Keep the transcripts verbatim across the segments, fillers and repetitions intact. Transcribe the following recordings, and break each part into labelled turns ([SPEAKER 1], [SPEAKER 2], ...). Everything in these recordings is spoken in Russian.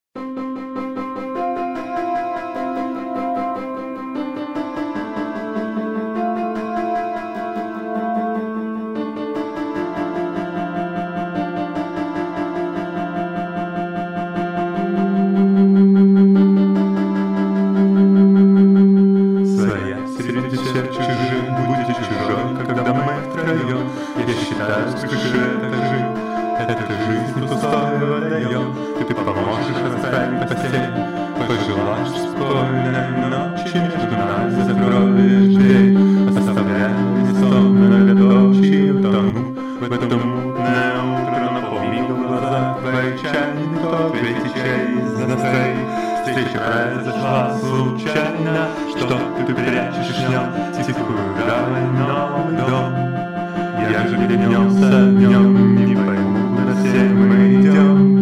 [SPEAKER 1] Своя среди всех чужих, будь чужой, когда мы втроем. Я считаю, скажи, это жизнь, это жизнь пустой водоем. Ты поможешь расправить постель, пожелаешь спокойной ночи, между нами закроешь дверь, оставляя сон многоточие. Утону в это мутное утро, напомни в глазах твои чайный тот ветер из настроений. Встреча произошла случайно, что ты прячешь в нем тихую гавань, новый дом. Я же вернемся днем, не пойму, куда все мы идем.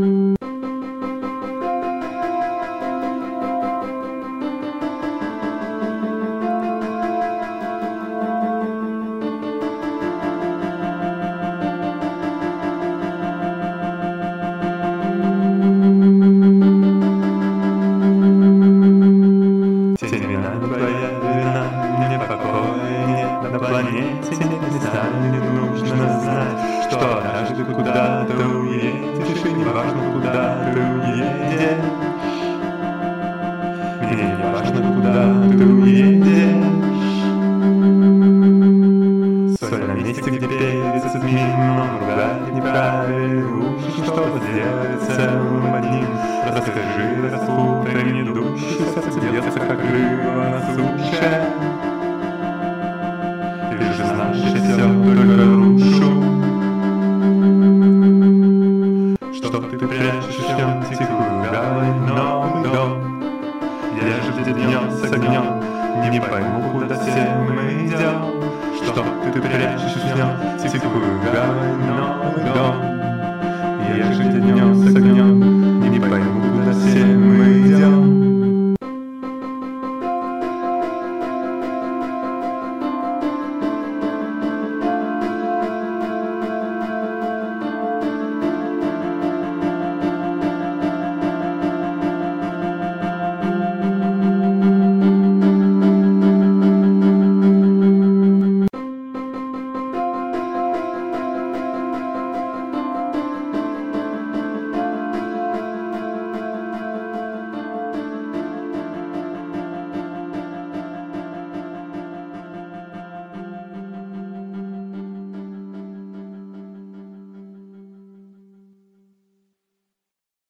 [SPEAKER 1] Семена твоя вина, мне покоя нет на планете. Не знаю, не нужно знать, что однажды куда-то уедешь, и не важно, куда ты уедешь. Мне не важно, куда ты уедешь. Соль на месте, где перец мимо, ругать неправильно, что сделать целым одним. Расскажи, распутай недущий, сердце, как рыба на суше. Ты же знаешь, я все только рушу. Что ты прячешь в нем тихую гавань, новый дом. Я же днем с огнем, не пойму, куда все мы идем. Что ты прячешь в нем тихую гавань, новый дом. Я же днем с огнем.